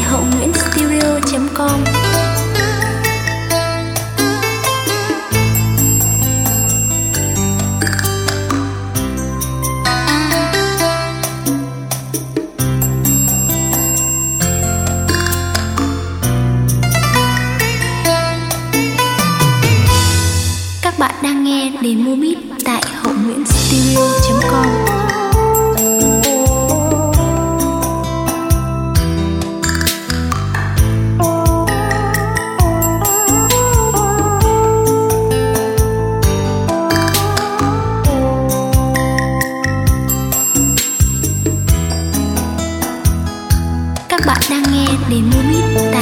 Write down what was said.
hậu nguyễn studio.com. Các bạn đang nghe demo beat tại hậu nguyễn studio.com. Các bạn đang nghe demo beat tại